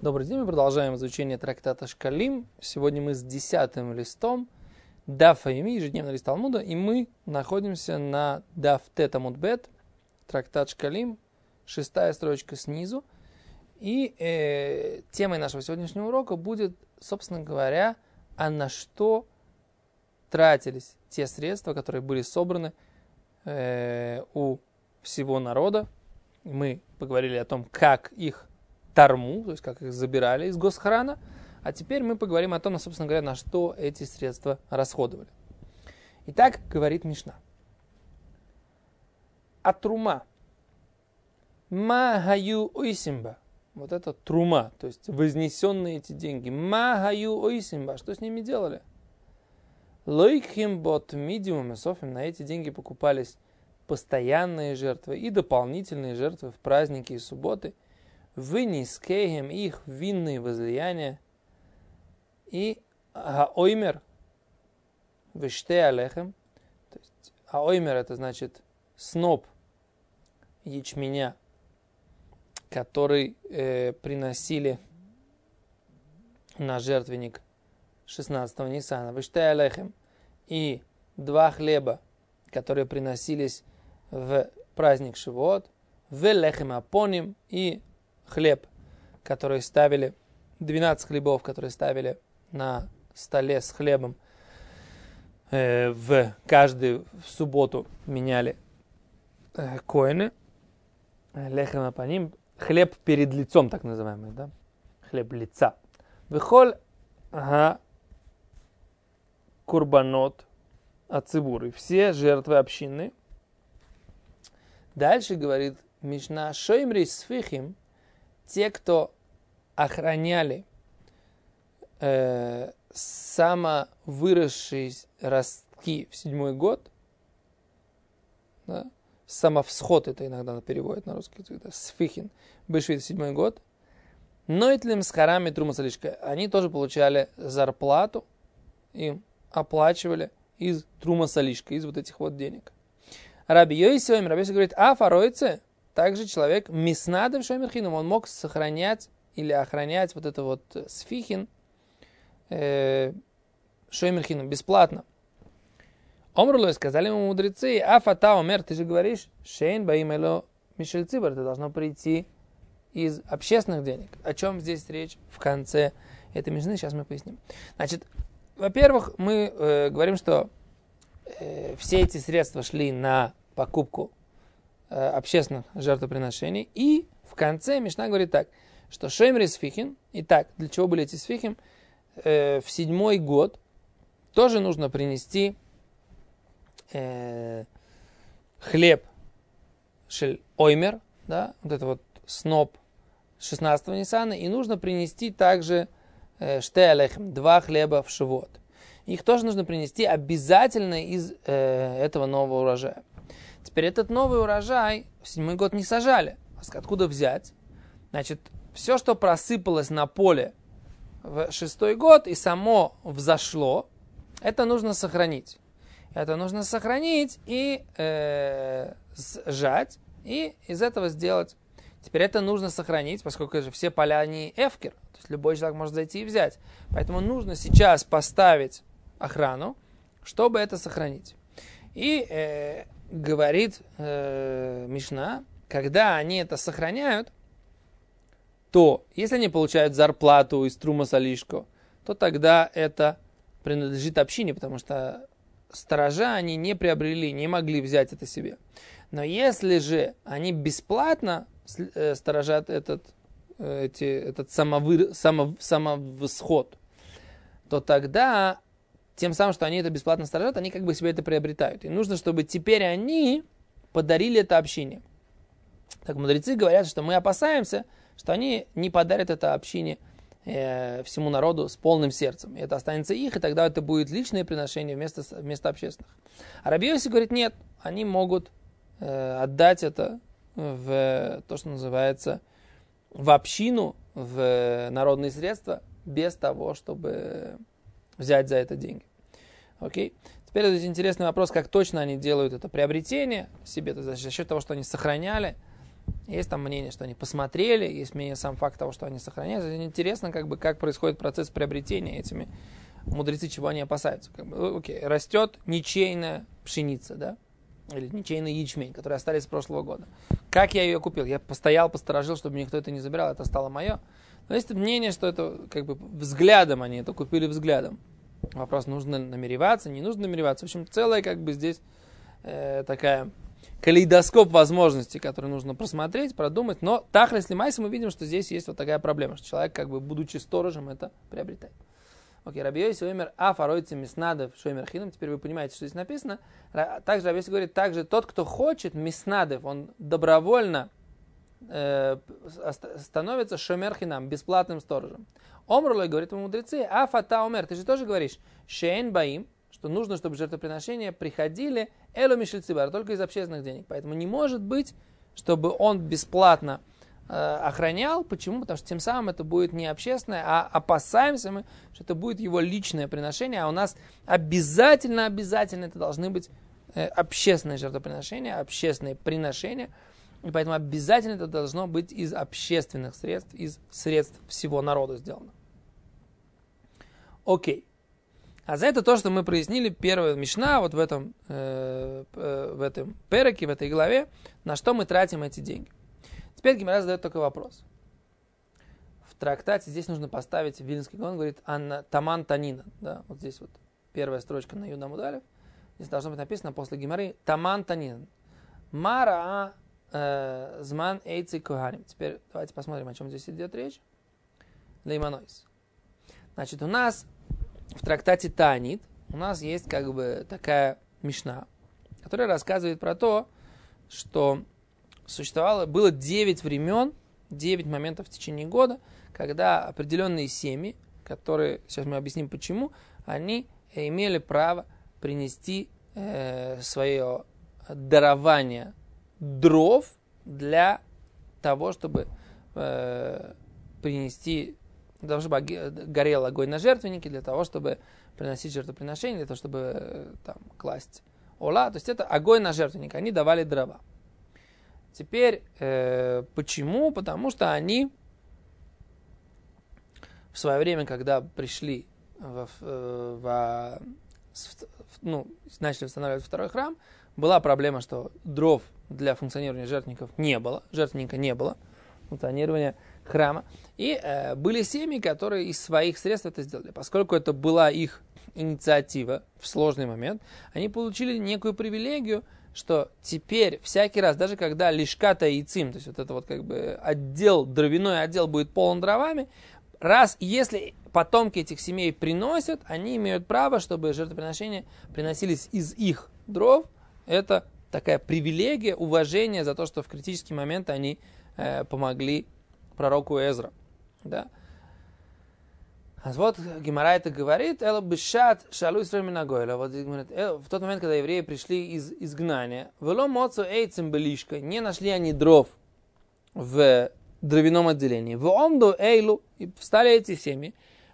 Добрый день, мы продолжаем изучение трактата Шкалим. Сегодня мы с 10-м листом Дафа Йоми, ежедневный лист Талмуда, и мы находимся на Даф Тет Амуд Бет, трактат Шкалим, 6-я строчка снизу. И темой нашего сегодняшнего урока будет, собственно говоря, а на что тратились те средства, которые были собраны у всего народа. Мы поговорили о том, как их тарму, то есть как их забирали из госхрана, а теперь мы поговорим о том, собственно говоря, на что эти средства расходовали. Итак, говорит Мишна. А трума. Ма-гаю ойсимба. Вот это трума, то есть вознесенные эти деньги. Ма-гаю ойсимба. Что с ними делали? Лойхим бот мидиум и софим. На эти деньги покупались постоянные жертвы и дополнительные жертвы в праздники и субботы. Вынискеем их винные возлияния. И аоймер веште алехем. То есть аоймер это значит сноп ячменя, который приносили на жертвенник 16-го Ниссана. Веште алехем. И 2 хлеба, которые приносились в праздник Шивот. Велехем апоним. И хлеб, который ставили, 12 хлебов, которые ставили на столе с хлебом, в каждую субботу меняли коины. Лехем апоним, хлеб перед лицом, так называемый, да? Хлеб лица. Вехоль курбанот ацибуры, все жертвы общины. Дальше говорит Мишна, шоймри сфихим, те, кто охраняли самовыросшие ростки в 7-й год, да, самовсход это иногда переводят на русский, это сфихин, бешвит 7-й год, но и тлем с харами трумасалишка, они тоже получали зарплату, им оплачивали из трумасалишка, из вот этих вот денег. Раби Йосиф говорит, а фаройце, также человек миснадов шоймерхином, он мог сохранять или охранять вот это вот сфихин шоймерхином бесплатно. Омрлой сказали ему мудрецы, а фата омер, ты же говоришь, шейн баимело мишель цибар, ты должно прийти из общественных денег. О чем здесь речь в конце этой мишны, сейчас мы поясним. Значит, во-первых, мы говорим, что все эти средства шли на покупку общественных жертвоприношений. И в конце Мишна говорит так, что шоймри сфихин, итак, для чего были эти сфихим? В 7-й год тоже нужно принести хлеб шель оймер, да, вот это вот сноп 16-го Ниссана, и нужно принести также ште алехем, 2 хлеба в шивот. Их тоже нужно принести обязательно из этого нового урожая. Теперь этот новый урожай в 7-й год не сажали. Откуда взять? Значит, все, что просыпалось на поле в 6-й год и само взошло, это нужно сохранить. Это нужно сохранить и сжать, и из этого сделать. Теперь это нужно сохранить, поскольку же все поля не эфкер, то есть любой человек может зайти и взять. Поэтому нужно сейчас поставить охрану, чтобы это сохранить. И говорит Мишна, когда они это сохраняют, то если они получают зарплату из трумасалишко, то тогда это принадлежит общине, потому что сторожа они не приобрели, не могли взять это себе. Но если же они бесплатно сторожат этот самовосход, то тогда тем самым, что они это бесплатно сторожат, они как бы себе это приобретают. И нужно, чтобы теперь они подарили это общине. Так мудрецы говорят, что мы опасаемся, что они не подарят это общине всему народу с полным сердцем. И это останется их, и тогда это будет личное приношение вместо общественных. А Раби Йосиф говорит, нет, они могут отдать это в то, что называется, в общину, в народные средства, без того, чтобы взять за это деньги. Окей? Теперь интересный вопрос, как точно они делают это приобретение себе, то есть за счет того, что они сохраняли Есть там мнение, что они посмотрели, есть мнение сам факт того, что они сохраняются. Интересно, как происходит процесс приобретения этими мудрецы, чего они опасаются. Окей, растет ничейная пшеница, да? Или ничейный ячмень, которые остались с прошлого года. Как я ее купил? Я посторожил, чтобы никто это не забирал, это стало мое. Но есть мнение, что это взглядом они это купили взглядом. Вопрос, нужно намереваться, не нужно намереваться. В общем, целая здесь такая калейдоскоп возможностей, которые нужно просмотреть, продумать. Но тахлес лимайс мы видим, что здесь есть вот такая проблема, что человек, будучи сторожем, это приобретает. Окей, Раби Йоси умер, фаройцем миснадев шоймер хинам. Теперь вы понимаете, что здесь написано. Также Раби Йоси говорит, также тот, кто хочет миснадев, он добровольно становится шоймер хинам, бесплатным сторожем. Омрлой, говорит ему мудрецы, фата умер, ты же тоже говоришь, шейн баим, что нужно, чтобы жертвоприношения приходили элу мишель цибар, только из общественных денег. Поэтому не может быть, чтобы он бесплатно охранял. Почему? Потому что тем самым это будет не общественное, а опасаемся мы, что это будет его личное приношение, а у нас обязательно это должны быть общественные жертвоприношения, общественные приношения, и поэтому обязательно это должно быть из общественных средств, из средств всего народа сделано. Окей. А за это то, что мы прояснили, первая мишна, вот в этом переке, в этой главе, на что мы тратим эти деньги. Теперь Гемара задает такой вопрос. В трактате здесь нужно поставить, Вильнский Гаон говорит, таман танина. Да, вот здесь вот первая строчка на Юд Амуд Алеф. Здесь должно быть написано после Гемары таман танина. Мара зман эйци коханим. Теперь давайте посмотрим, о чем здесь идет речь. Лейманойс. Значит, у нас в трактате Таанит у нас есть такая мишна, которая рассказывает про то, что было 9 времен, 9 моментов в течение года, когда определенные семьи, которые, сейчас мы объясним почему, они имели право принести свое дарование дров для того, чтобы принести, для того, чтобы горел огонь на жертвеннике, для того, чтобы приносить жертвоприношение, для того, чтобы класть ола. То есть это огонь на жертвенник. Они давали дрова. Теперь, почему? Потому что они в свое время, когда пришли, начали восстанавливать второй храм, была проблема, что дров для функционирования жертвенника не было, функционирования храма. И были семьи, которые из своих средств это сделали. Поскольку это была их инициатива в сложный момент, они получили некую привилегию, что теперь всякий раз, даже когда лишката и цим, то есть вот это отдел, дровяной отдел будет полон дровами, если потомки этих семей приносят, они имеют право, чтобы жертвоприношения приносились из их дров. Это такая привилегия, уважение за то, что в критический момент они помогли пророку Эзра. Да? А вот Гемара это говорит, в тот момент, когда евреи пришли из изгнания, не нашли они дров в дровяном отделении. И встали эти семьи,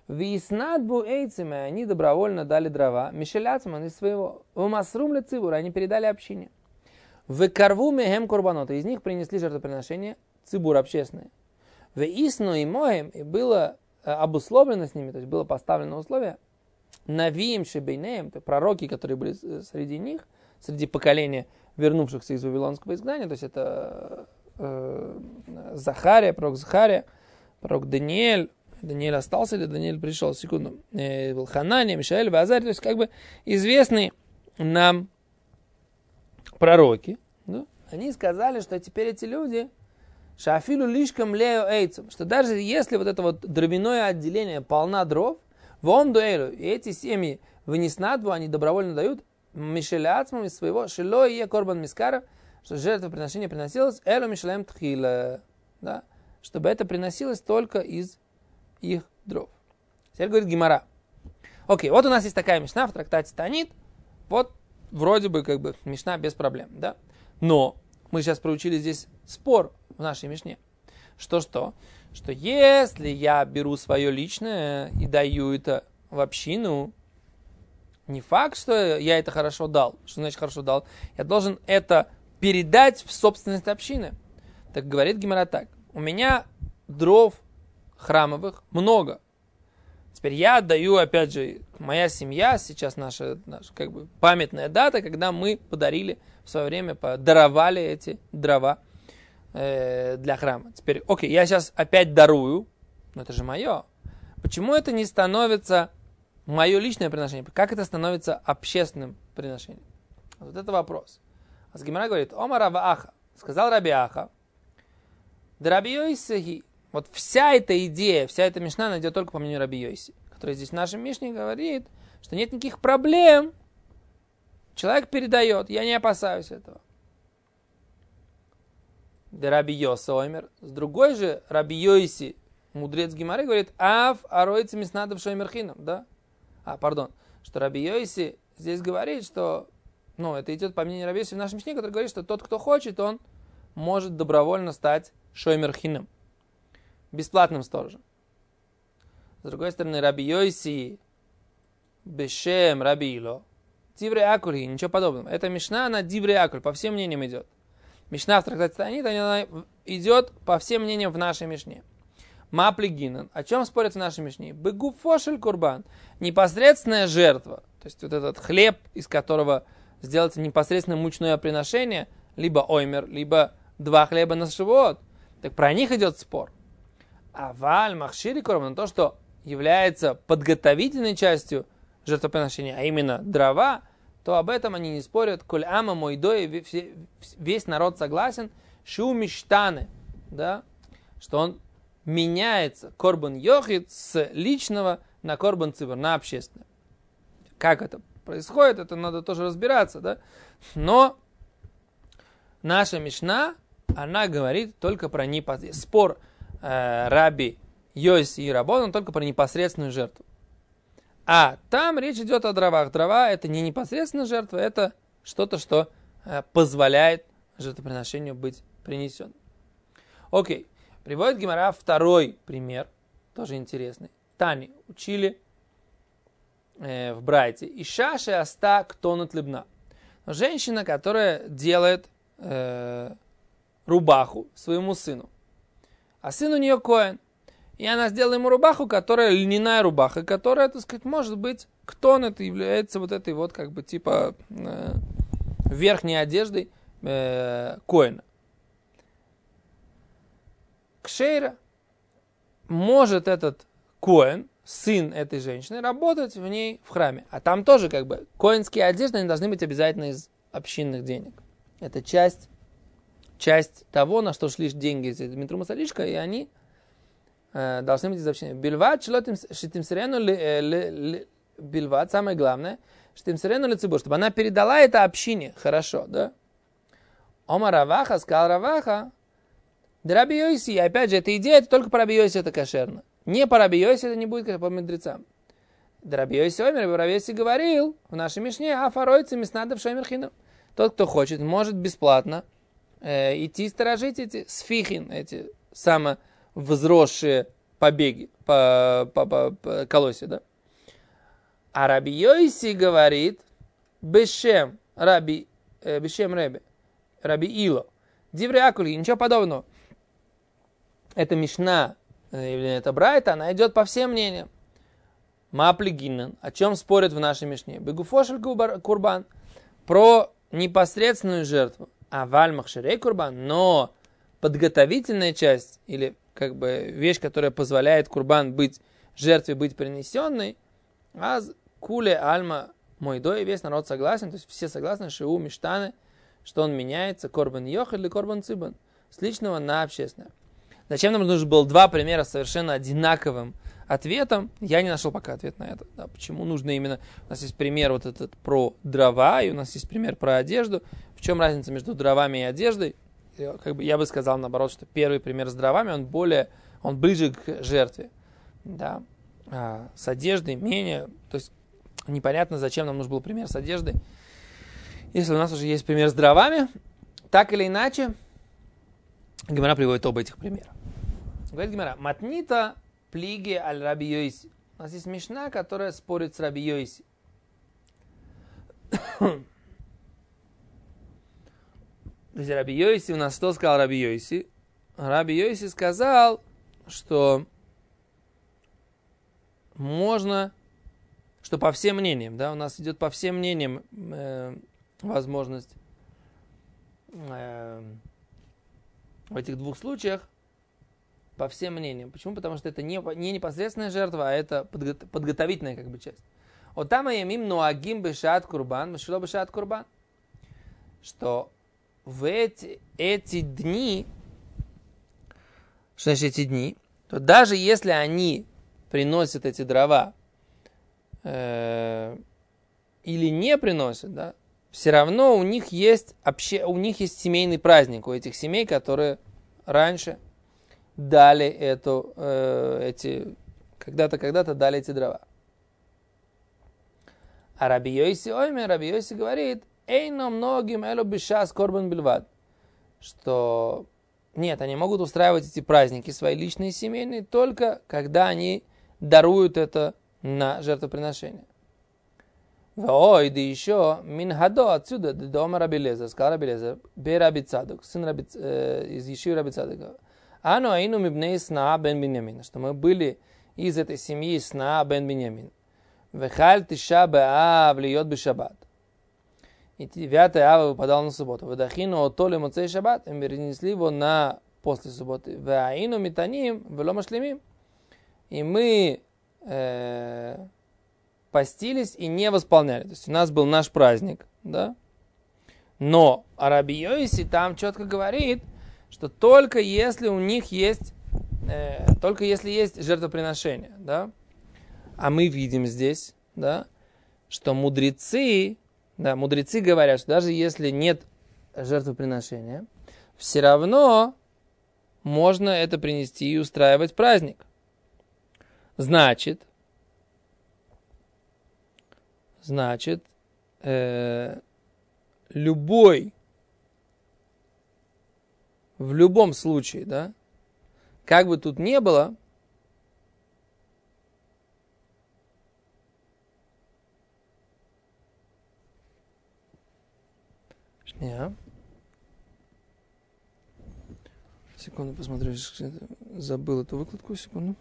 они добровольно дали дрова, мишеляцман из своего, они передали общине. В карву мехем курбанота, из них принесли жертвоприношение, цибур общественное. В исну и моем, и было обусловлено с ними, то есть было поставлено условие, навиим шебейнеем, пророки, которые были среди них, среди поколения вернувшихся из Вавилонского изгнания, то есть это Захария, пророк Даниэль. Даниэль остался или Даниэль пришел? Секунду. Был Ханания, Мишаэль, Вазарь, то есть известные нам пророки. Да? Они сказали, что теперь эти люди шафилу лишкам лео эйцем, что даже если вот это дровяное отделение полна дров, вон дуэлю, и эти семьи вынеснадву, они добровольно дают мишеляцмам из своего шило и корбан мискара, что жертвоприношение приносилось элу мишелем тхила, да, чтобы это приносилось только из их дров. Теперь говорит Гемара. Окей, вот у нас есть такая мишна в трактате Таанит, вот вроде бы мишна без проблем, да, но мы сейчас проучили здесь спор в нашей мишне, что если я беру свое личное и даю это в общину, не факт, что я это хорошо дал. Что значит хорошо дал? Я должен это передать в собственность общины. Так говорит Гемара так. У меня дров храмовых много. Теперь я отдаю, опять же, моя семья, сейчас наша как бы памятная дата, когда мы подарили в свое время, даровали эти дрова для храма. Теперь, окей, я сейчас опять дарую, но это же мое. Почему это не становится мое личное приношение? Как это становится общественным приношением? Вот это вопрос. А Гемара говорит, Омар Рава Аха, сказал Раби Аха, да Раби Йоси, вот вся эта идея, вся эта мишна найдет только по мнению Раби Йоси, который здесь в нашем мишне говорит, что нет никаких проблем. Человек передает, я не опасаюсь этого. Да Раби Йоси омер. С другой же Раби Йоси, мудрец Гемары, говорит, ав аройцы миснадов шоймерхином, да? Что Раби Йоси здесь говорит, что, это идет по мнению Раби Йоси в нашем мишне, который говорит, что тот, кто хочет, он может добровольно стать шоймерхином, бесплатным сторожем. С другой стороны, Раби Йоси, бешем Раби Ило, диврей акуль, ничего подобного. Эта мишна, она диврей акуль, по всем мнениям идет. Мишна в трактате Таанит, она идет по всем мнениям в нашей мишне. Мапли гинан. О чем спорят в нашей мишне? Бегу фошель курбан. Непосредственная жертва. То есть вот этот хлеб, из которого сделается непосредственно мучное приношение, либо оймер, либо 2 хлеба на шивот. Так про них идет спор. А валь махшири курбан, то, что является подготовительной частью жертвоприношения, а именно дрова, то об этом они не спорят. Коль ама мойдой, весь народ согласен, шу миштаны, да, что он меняется, корбан йохид, с личного на корбан цибур, на общественное. Как это происходит, это надо тоже разбираться, да. Но наша мишна, она говорит только про непосредственный спор Раби Йоси и Рабон, он только про непосредственную жертву. А там речь идет о дровах. Дрова это не непосредственно жертва, это что-то, что позволяет жертвоприношению быть принесенным. Окей. Приводит Гемара второй пример, тоже интересный. Тани учили в Брайте. Иша шеаста ктонут либна. Женщина, которая делает рубаху своему сыну. А сын у нее коэн. И она сделала ему рубаху, которая льняная рубаха, которая, так сказать, может быть, ктон, это является вот этой вот, как бы, типа, верхней одеждой коэна. Кшейра, может этот коэн, сын этой женщины, работать в ней в храме. А там тоже, как бы, коэнские одежды, они должны быть обязательно из общинных денег. Это часть того, на что шли деньги из Дмитрия Масалишка, и они должны быть из общины. Бильват, бильват, самое главное, чтобы она передала это общине. Хорошо, да? Ома Раваха, сказал Раваха, да Раби Йоси, опять же, эта идея, это только по Раби Йоси это кошерно. Не по Раби Йоси это не будет, как по мудрецам. Да Раби Йоси омер, Раби Йоси говорил в нашей мишне, афаройцы миснадов шоймерхинов. Тот, кто хочет, может бесплатно идти сторожить эти сфихин, эти самовозросшие побеги, по колосе, да? А Раби Йоси говорит, бешем Раби Ило, диврей акуль, ничего подобного. Эта мишна, или это брайта, она идет по всем мнениям. Мапли гиннен, о чем спорят в нашей мишне? Бегуфошель курбан, про непосредственную жертву. А валь махширей курбан, но подготовительная часть, или как бы вещь, которая позволяет курбан быть, жертве быть принесенной, аз куле альма мойдой, весь народ согласен, то есть все согласны, шиу миштаны, что он меняется, корбан йох или корбан цибан, с личного на общественное. Зачем нам нужно было 2 примера с совершенно одинаковым ответом? Я не нашел пока ответ на это. Да, почему нужно именно... У нас есть пример вот этот про дрова, и у нас есть пример про одежду. В чем разница между дровами и одеждой? Как бы я бы сказал, наоборот, что первый пример с дровами, он ближе к жертве. Да. А с одеждой менее... То есть непонятно, зачем нам нужен был пример с одеждой. Если у нас уже есть пример с дровами, так или иначе, Гемара приводит оба этих примера. Говорит Гемара, матнита плиги аль Раби Йоси. У нас есть мишна, которая спорит с Раби Йоси. То есть Раби Йоси, у нас что сказал Раби Йоси? Раби Йоси сказал, что можно, что по всем мнениям, да, у нас идет по всем мнениям возможность в этих двух случаях, по всем мнениям. Почему? Потому что это не непосредственная жертва, а это подготовительная как бы часть. Вот там ямим нуагим бешат курбан, бешило бешат курбан. Что в эти дни, что значит эти дни, то даже если они приносят эти дрова или не приносят, да, все равно у них есть семейный праздник, у этих семей, которые раньше дали когда-то дали эти дрова. А Раби Йоси говорит, эйно многим эло бишас корбан бельвад, что нет, они могут устраивать эти праздники свои личные семейные только когда они даруют это на жертвоприношение. Ой, да еще минхадо отсюда до дома Раби Лезер, сказал Раби Лезер, бе Раби Цадок, сын из Ешивы Раби Цадока. Ану аину мибней Снаа бен Биньямин, что мы были из этой семьи Снаа бен Биньямин. Вехаль тиша беав льет бешаббат. И 9 ава выпадал на субботу. Вадахину отоле моцей шаббат, и мы перенесли его на после субботы. Ваину митаним вело машлемим. И мы постились и не восполняли. То есть у нас был наш праздник, да? Но Раби Йоси там четко говорит, что только если у них есть, только если есть жертвоприношение, да? А мы видим здесь, да, что мудрецы говорят, что даже если нет жертвоприношения, все равно можно это принести и устраивать праздник. Значит, в любом случае, да, как бы тут ни было, секунду, посмотрю, забыл эту выкладку, секунду.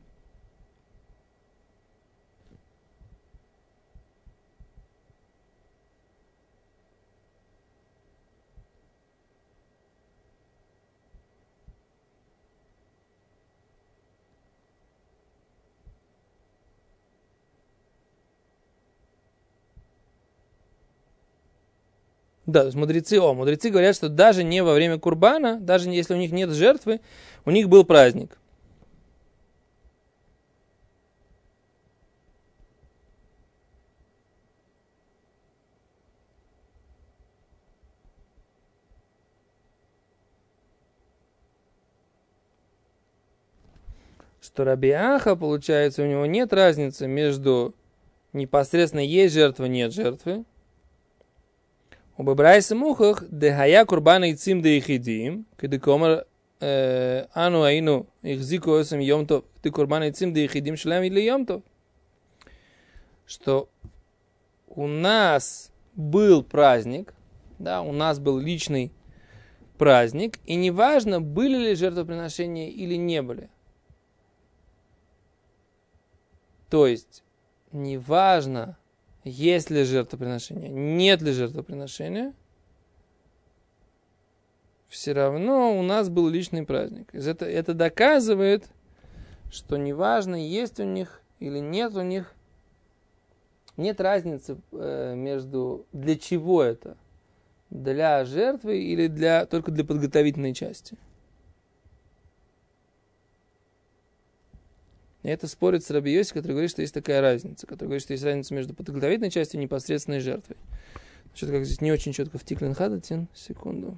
Да, то есть мудрецы говорят, что даже не во время курбана, даже если у них нет жертвы, у них был праздник. Что Раби Аха, получается, у него нет разницы между непосредственно есть жертва, нет жертвы. У Бабрайса Мухах дехая курбана и цим де ихидим, когда комар ану аину ихзику осем йомтов, ты курбана и цим де ихидим шлям или йомтов. Что у нас был праздник, да, у нас был личный праздник, и неважно, были ли жертвоприношения или не были. То есть, неважно, есть ли жертвоприношение, нет ли жертвоприношения, все равно у нас был личный праздник. Это доказывает, что неважно, есть у них или нет у них, нет разницы между для чего это. Для жертвы или только для подготовительной части. И это спорит с Раби Йоси, который говорит, что есть такая разница. Который говорит, что есть разница между подготовительной частью и непосредственной жертвой. Что-то как здесь не очень четко в Тиклин Хадатин. Секунду.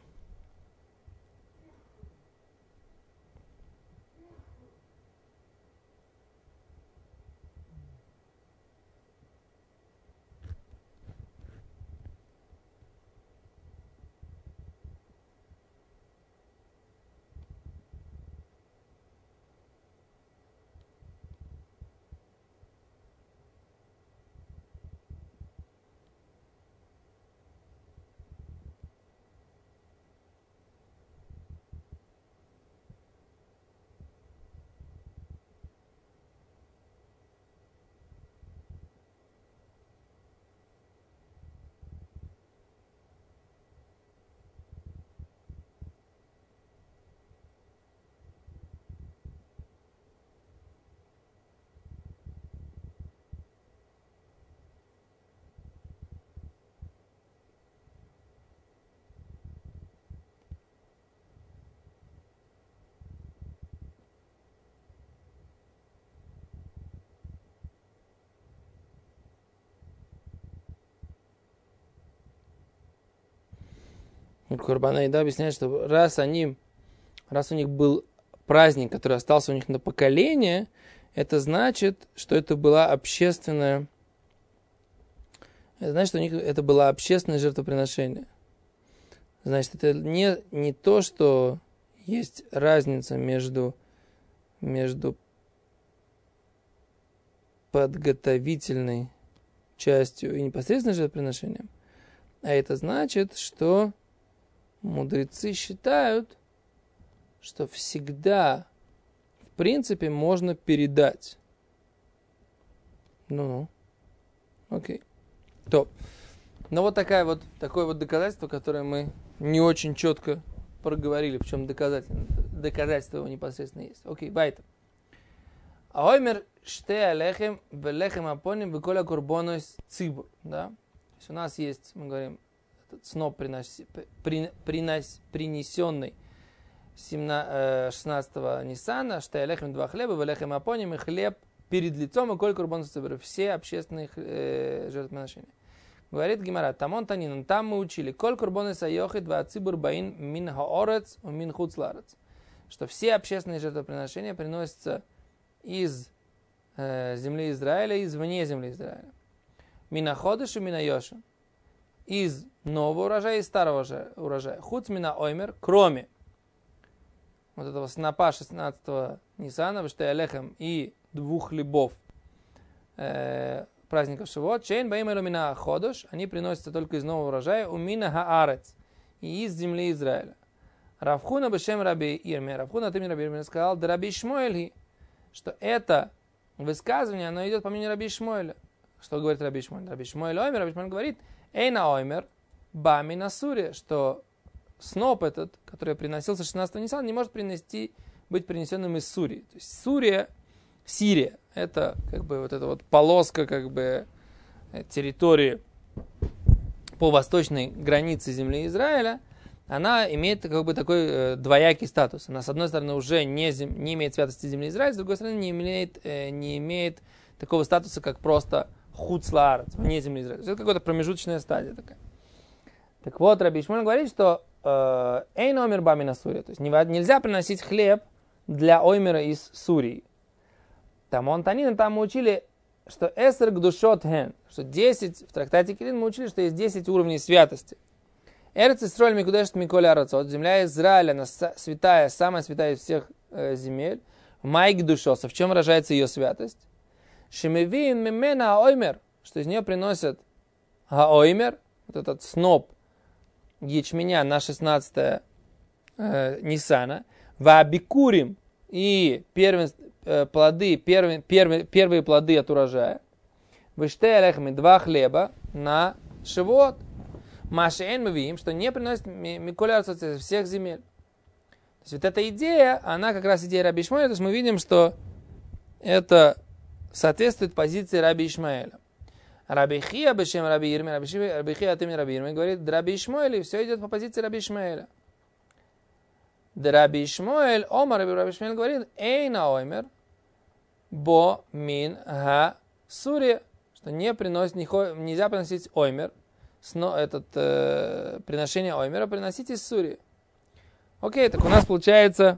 Курбан Айда объясняет, что раз у них был праздник, который остался у них на поколение, это значит, что это была общественная... Это значит, что у них это было общественное жертвоприношение. Значит, это не то, что есть разница между подготовительной частью и непосредственным жертвоприношением, а это значит, что мудрецы считают, что всегда, в принципе, можно передать. Окей. То. Но вот такое вот доказательство, которое мы не очень четко проговорили, в чем доказательство его непосредственно есть. Окей, вайтер. Аоймер штей алехем велехем апоним веколя курбонос цибур. Да? То есть у нас есть, мы говорим, этот сноп принесенный 16-го Ниссана, штей алехем 2 хлеба, велехем апоним и хлеб перед лицом и коль курбонос цибур. Все общественные жертвоприношения. Говорит Гемара, тамон танин, там мы учили, коль курбонос айохид ва цибур баин мин хаорец у мин хуцларец. Что все общественные жертвоприношения приносятся из земли Израиля и извне земли Израиля. Мина ходыш и мина йоша. Из нового урожая и старого урожая. Хуц мина оймер, кроме вот этого снопа 16-го Ниссана, что алехем и 2 хлебов праздников Шивот. Чейн баим элу мина ходыш. Они приносятся только из нового урожая. У мина хаарец. И из земли Израиля. Равхуна бешем раби Ирме. Равхуна от имени раби Ирме сказал, да раби Шмуэль, что это высказывание, оно идет по мнению раби Шмуэля. Что говорит раби Шмуэль? Раби Шмуэль оймер, раби Шмуэль говорит, эйна оймер, бами на суре, что сноп этот, который приносился 16-го Ниссана, не может быть принесенным из Сурии. То есть Сирия, это как бы вот эта вот полоска как бы территории по восточной границе земли Израиля, она имеет как бы такой двоякий статус. Она, с одной стороны, уже не имеет святости земли Израиля, с другой стороны, не имеет такого статуса, как просто хуцлаарец, вне земли Израиля. Это какая-то промежуточная стадия такая. Так вот, раби Шмуэль говорит, что эйн омер бами на Сурия. То есть нельзя приносить хлеб для оймера из Сурии. Там мы учили, что эсер гдушот хен, что 10, в трактате Килин мы учили, что есть 10 уровней святости. Эрец Исроль микудешет миколи арацот. Земля Израиля, она святая, самая святая из всех земель. Майк душоса. В чем выражается ее святость? Шемевиин мемена аоймер. Что из нее приносят аоймер, вот этот сноп ячменя на 16 Ниссана. Ваабикурим. И первые плоды от урожая. Выштей алехами 2 хлеба на Шивот. Машеэн мы видим, что не приносит миколярцев из всех земель. То есть вот эта идея, она как раз идея раби Ишмаэля, то есть мы видим, что это соответствует позиции раби Ишмаэля. Раби Хия бешем раби Ирме, раби Хия от имени раби Ирме говорит, раби Ишмаэль, все идет по позиции раби Ишмаэля. Раби Ишмаэль, раби Ишмаэль говорит, эйна оймер, бо мин ха суре, что нельзя приносить оймер, приношение оймера приносить из Сурии. Окей, так у нас получается,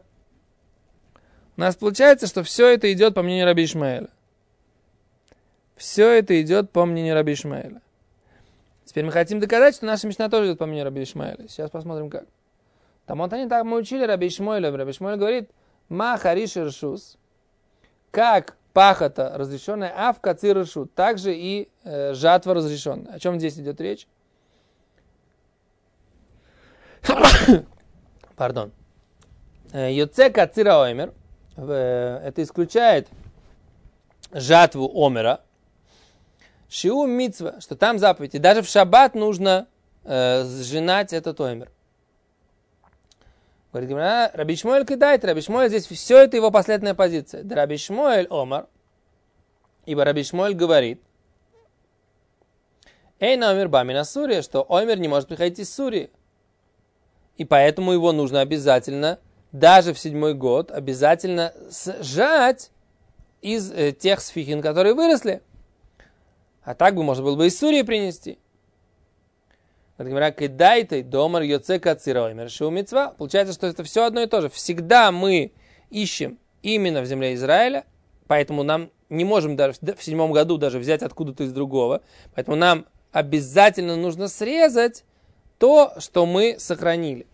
что все это идет по мнению раби Ишмаэля. Все это идет по мнению раби Ишмаэля. Теперь мы хотим доказать, что наша мишна тоже идет по мнению раби Ишмаэля. Сейчас посмотрим как. Так мы учили раби Ишмаэля. Раби Ишмаэль говорит, ма хариш ршус, как пахота разрешенная, а в кацир ршут, также и жатва разрешенная. О чем здесь идет речь? Пардон. Йоце кацира оймер, это исключает жатву омера. Шиу мицва, что там заповедь. И даже в шаббат нужно сжинать этот оймер. Говорит, раби Шмуэль кидает, раби Шмуэль, здесь все это его последняя позиция. Да раби Шмуэль омар, ибо раби Шмуэль говорит, эй на оймер бами на Сурия, что оймер не может приходить из Сурии. И поэтому его нужно обязательно, даже в 7-й год, обязательно сжать из тех сфихин, которые выросли. А так бы можно было бы из Сурии принести. Получается, что это все одно и то же. Всегда мы ищем именно в земле Израиля, поэтому нам не можем даже в 7 году даже взять откуда-то из другого. Поэтому нам обязательно нужно срезать то, что мы сохранили.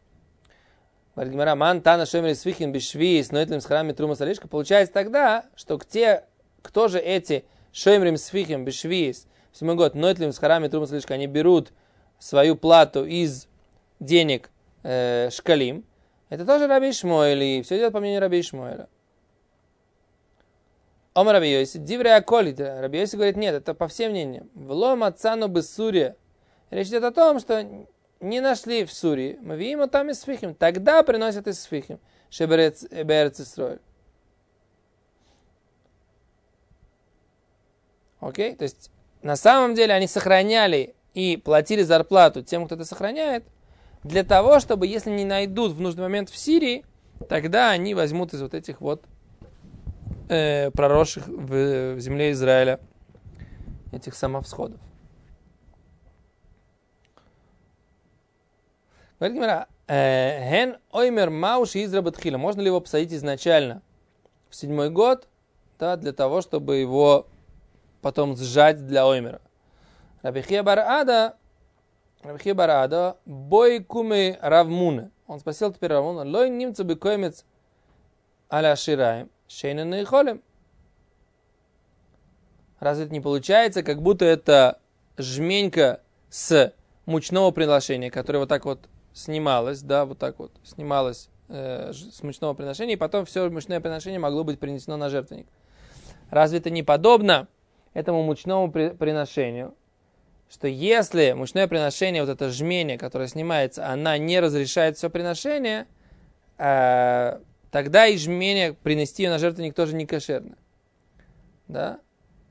Получается тогда, что кто же эти шоймрим сфихим бешвиис в 7 год нотлим с харами трума слишком, они берут свою плату из денег шкалим, это тоже Раби Ишмоэль, и все идет по мнению Раби Ишмоэля. Омар Раби Йоси, диврей аколи, Раби Йоси говорит, нет, это по всем мнениям. Влом отцану бессурия. Речь идет о том, что не нашли в Сурии, мы видим там из сфихим, тогда приносят из сфихим, шеберец Исроэль. Окей, то есть на самом деле они сохраняли и платили зарплату тем, кто это сохраняет, для того, чтобы, если не найдут в нужный момент в Сирии, тогда они возьмут из вот этих вот проросших в земле Израиля этих самовсходов. Говорит Гемара, «Хен оймер мауши израбатхила». Можно ли его посадить изначально в 7 год, да, для того, чтобы его потом сжать для оймера? Рабихия бар Ада, бой кумы Равмуны. Он спросил теперь Равмуна, лой нимца бекоймец аля шираем, шейнен и холем. Разве это не получается, как будто это жменька с мучного приношения, которое вот так вот снималось, да, вот так вот снималось с мучного приношения, и потом все мучное приношение могло быть принесено на жертвенник. Разве это не подобно этому мучному приношению, что если мучное приношение, вот это жмение, которое снимается, она не разрешает все приношение, тогда и жмение принести ее на жертвенник тоже не кошерно. Да?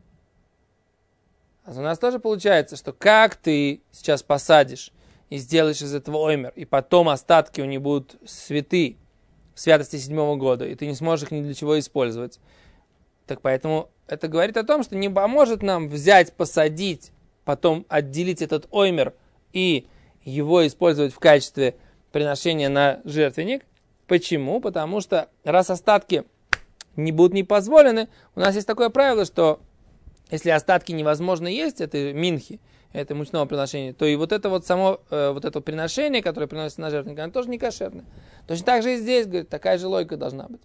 А у нас тоже получается, что как ты сейчас посадишь и сделаешь из этого оймер, и потом остатки у них будут святы в святости 7 года, и ты не сможешь их ни для чего использовать. Так поэтому это говорит о том, что не поможет нам взять, посадить, потом отделить этот оймер и его использовать в качестве приношения на жертвенник. Почему? Потому что раз остатки не будут не позволены, у нас есть такое правило, что если остатки невозможно есть, это минхи, это мучного приношения, то и вот это вот само, вот это приношение, которое приносится на жертвенник, оно тоже не кошерное. Точно так же и здесь, говорит, такая же логика должна быть.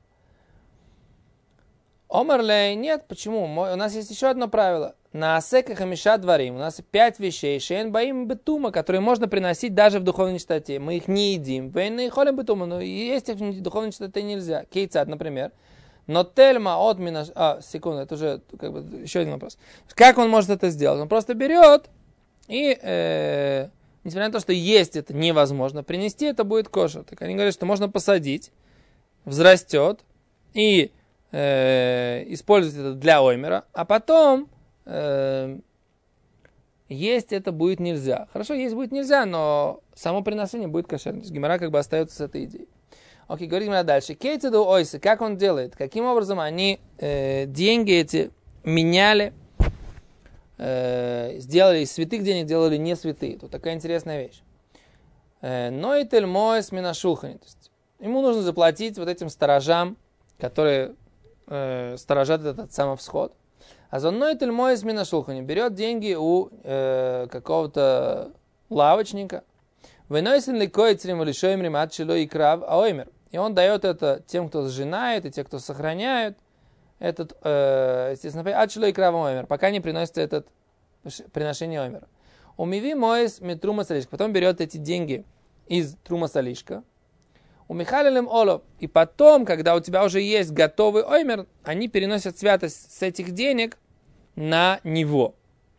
Омарлей, нет, почему? У нас есть еще одно правило. На асека хамиша дворим. У нас 5 вещей. Шейн баим бетума, которые можно приносить даже в духовной чистоте. Мы их не едим. Вейн и холим бетума, но есть их в духовной чистоте нельзя. Кейцат, например. Но тельма от мина... секунду, это уже как бы еще один вопрос. Как он может это сделать? Он просто берет и, несмотря на то, что есть это невозможно, принести это будет кошер. Так они говорят, что можно посадить, взрастет и использовать это для оймера, а потом есть это будет нельзя. Хорошо, есть будет нельзя, но само приношение будет кошерным. То есть гемара как бы остается с этой идеей. Окей, говорим дальше. Кейтеду ойсы, как он делает? Каким образом они деньги эти меняли, сделали из святых денег, делали не святые. Тут такая интересная вещь. Нойтель моэс минашулхани. То есть ему нужно заплатить вот этим сторожам, которые сторожат этот самовсход. А за нойтель моэс минашулхани берет деньги у какого-то лавочника. И он дает это тем, кто сжинает, и те, кто сохраняют этот, естественно, пока не приносится это приношение оймера. Умиви моэс митрума салишка. Потом берет эти деньги из трума салишка. У Михалилем Оло. И потом, когда у тебя уже есть готовый оймер, они переносят святость с этих денег на него.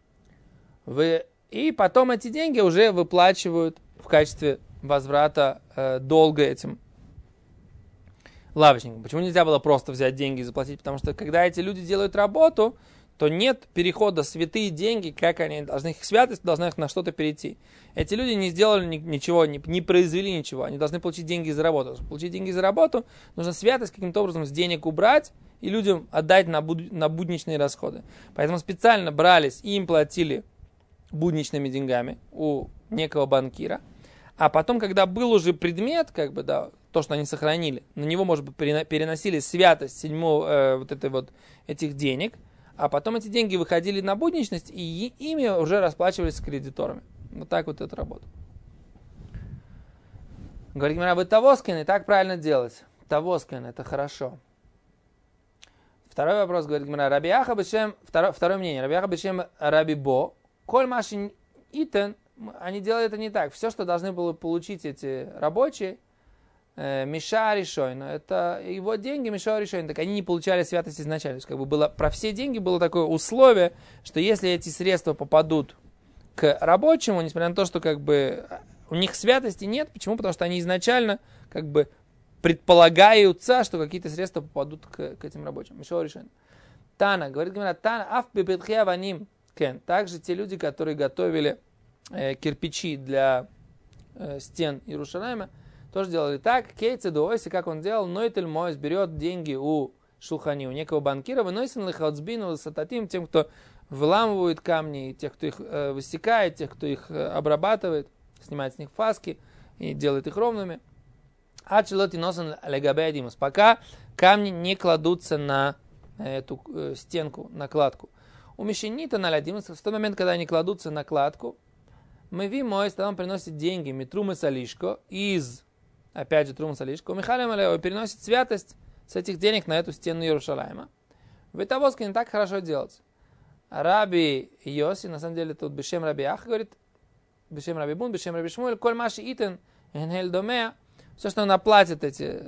И потом эти деньги уже выплачивают в качестве возврата долга этим лавочникам. Почему нельзя было просто взять деньги и заплатить? Потому что когда эти люди делают работу, то нет перехода святые деньги, как они должны, их святость должна их на что-то перейти. Эти люди не сделали ничего, не произвели ничего, они должны получить деньги за работу. Чтобы получить деньги за работу, нужно святость каким-то образом с денег убрать и людям отдать на будничные расходы. Поэтому специально брались и им платили будничными деньгами у некого банкира. А потом, когда был уже предмет, как бы, да, то, что они сохранили, на него, может быть, переносили святость этих денег, а потом эти деньги выходили на будничность, и ими уже расплачивались с кредиторами. Вот так вот это работает. Говорит Гемара, вы тавоскин, и так правильно делать. Тавоскин, это хорошо. Второй вопрос, говорит Гемара, Рабиаха бешем, второе мнение, Рабиаха бешем Рабибо, коль машин итен, они делают это не так. Все, что должны были получить эти рабочие, Миша Ришойна, это его деньги, Миша Ришойна, так они не получали святость изначально. То есть, как бы было, про все деньги было такое условие, что если эти средства попадут к рабочему, несмотря на то, что как бы у них святости нет, почему? Потому что они изначально как бы предполагаются, что какие-то средства попадут к этим рабочим. Миша Ришойна. Тана, говорит Тана, аф бебетхия ваним кен. Также те люди, которые готовили кирпичи для стен Иерусалима, тоже делали так. Кейтсе дуойси, как он делал, Нойтель Мойс берет деньги у Шулхани, у некого банкира, выносим лихалцбину сататим, тем, кто выламывает камни, тех, кто их высекает, тех, кто их обрабатывает, снимает с них фаски и делает их ровными. Ачелоти носен легабедимус, пока камни не кладутся на эту стенку, накладку. У мещанита налядимус, в тот момент, когда они кладутся на кладку, мы видим, мой он приносит деньги, митрумы салишко, из, опять же, трумы салишко, у Михаила Малева переносит святость с этих денег на эту стену Иерушалайма. Ветавоска не так хорошо делать. Раби Йоси, на самом деле, тут Бешем Раби Ах говорит, Бешем Раби Бун, Бешем Раби Шмуэль, коль маши итен, энхель домея, все, что он оплатит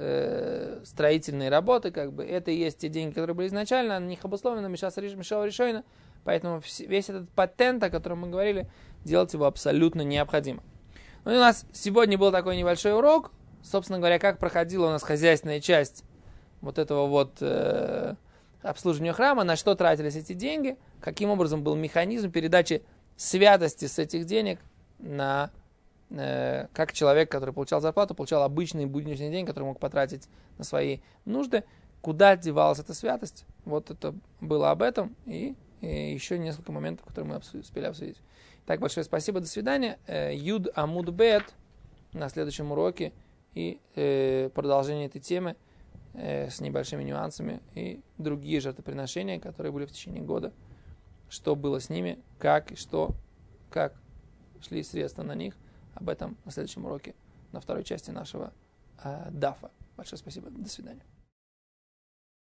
эти строительные работы, как бы, это и есть те деньги, которые были изначально, на них обусловлено Мишау Ришойна, поэтому весь этот патент, о котором мы говорили, делать его абсолютно необходимо. Ну и у нас сегодня был такой небольшой урок, собственно говоря, как проходила у нас хозяйственная часть вот этого вот обслуживания храма, на что тратились эти деньги, каким образом был механизм передачи святости с этих денег на как человек, который получал зарплату, получал обычные будничные деньги, которые мог потратить на свои нужды, куда девалась эта святость. Вот это было об этом и еще несколько моментов, которые мы успели обсудить. Так, большое спасибо, до свидания. Юд Амуд Бет на следующем уроке и продолжение этой темы с небольшими нюансами и другие жертвоприношения, которые были в течение года. Что было с ними, как и что, как шли средства на них. Об этом на следующем уроке, на второй части нашего дафа. Большое спасибо. До свидания.